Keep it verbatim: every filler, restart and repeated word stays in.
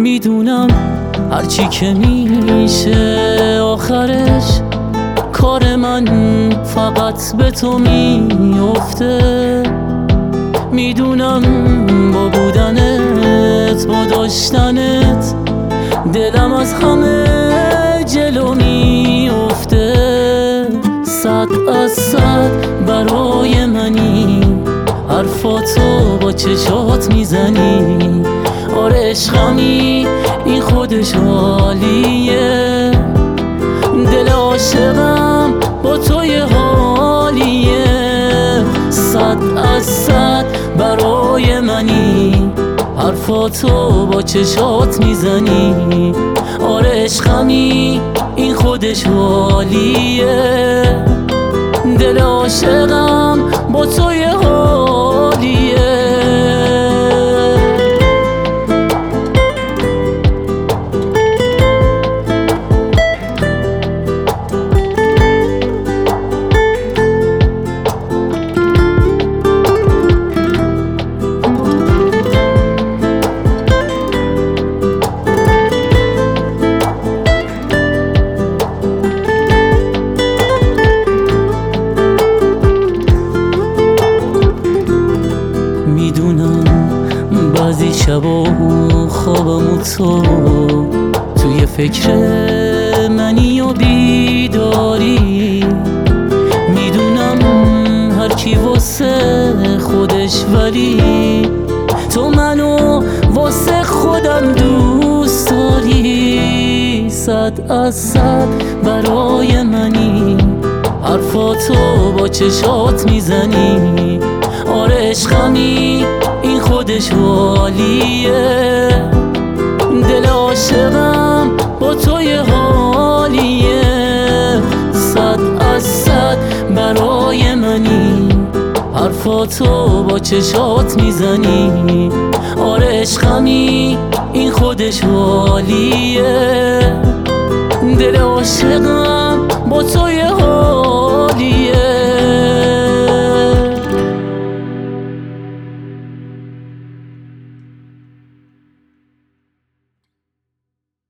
میدونم هرچی که میشه آخرش کار من فقط به تو میفته. میدونم با بودنت با داشتنت دلم از همه جلو میفته. صد از صد برای منی، حرفاتو با چشات میزنی. آره عشقمی این خودش حالیه، دل عاشقم با توی حالیه. صد از صد برای منی، حرفاتو با چشات میزنی. آره عشقمی این خودش حالیه، دل عاشقم با توی حالیه. میدونم بعضی شبا خوابم و تو توی فکر منی و بیداری. میدونم هر کی واسه خودش، ولی تو منو واسه خودم دوست داری. صد از صد برای منی، حرفاتو با چشات میزنی. آره عشقمی این خودش حالیه، دل عاشقم با توی حالیه. صد از صد برای منی، حرفاتو با چشات میزنی. آره عشقمی این خودش حالیه، دل عاشقم